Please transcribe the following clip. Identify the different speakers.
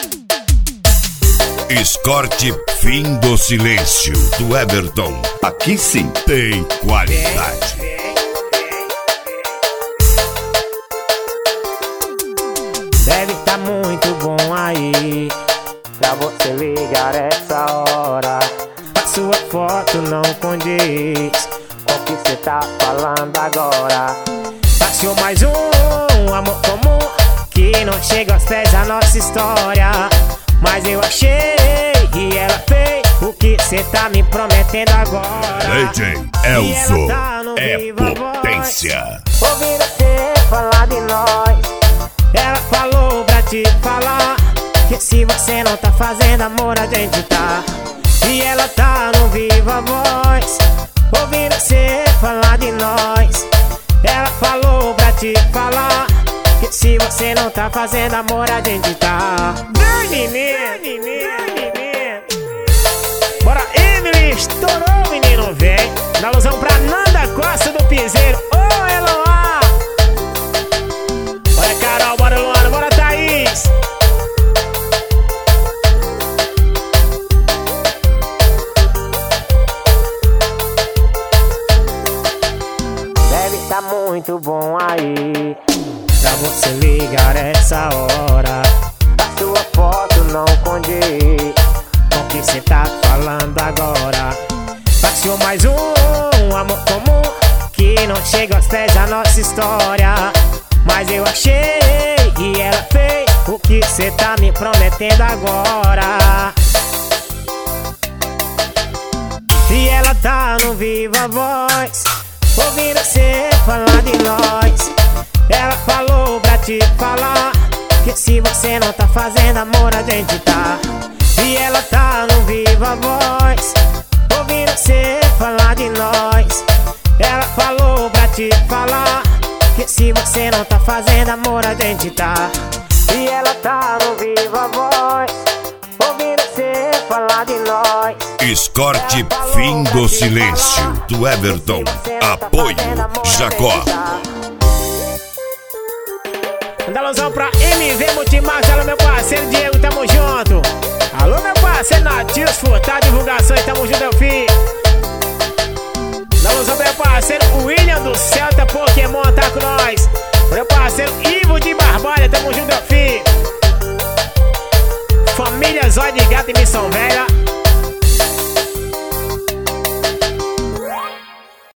Speaker 1: Escorte Fim do Silêncio, do Everton. Aqui sim tem qualidade.
Speaker 2: Deve tá muito bom aí pra você ligar essa hora. A sua foto não condiz com o que cê tá falando agora. Passou mais um amor comum que não chega aos pés da nossa história. Mas eu achei que ela fez o que cê tá me prometendo agora.
Speaker 1: DJ Elzo é potência.
Speaker 2: Ouvindo você falar de nós, ela falou pra te falar que se você não tá fazendo amor, a gente tá. E ela tá no Viva Voz, ouvindo você falar de nós. Ela falou pra te falar que se você não tá fazendo amor, a gente tá. Vem, menino. Bora, Emily, estourou, menino, vem. Dá alusão pra Nanda Costa do Piseiro. Ô, Eloá. Bora, Carol, bora, Luana, bora, Thaís. Deve tá muito bom aí pra você ligar essa hora. A sua foto não condiz com o que cê tá falando agora. Passou mais um amor comum que não chega aos pés da nossa história. Mas eu achei que ela fez o que cê tá me prometendo agora. E ela tá no Viva Voz, ouvindo cê falar de nós. Ela falou pra te falar que se você não tá fazendo amor, a gente tá. E ela tá no Viva Voz, ouvindo cê falar de nós. Ela falou pra te falar que se você não tá fazendo amor, a gente tá. E ela tá no Viva Voz, ouvindo cê falar de nós.
Speaker 1: Escorte Fim do Silêncio, do Everton. Apoio Jacó.
Speaker 2: Manda alusão pra MV Multimarcas, alô meu parceiro Diego, tamo junto. Alô meu parceiro Natius Furtado Divulgações, tamo junto, meu filho. Manda alusão pro meu parceiro William do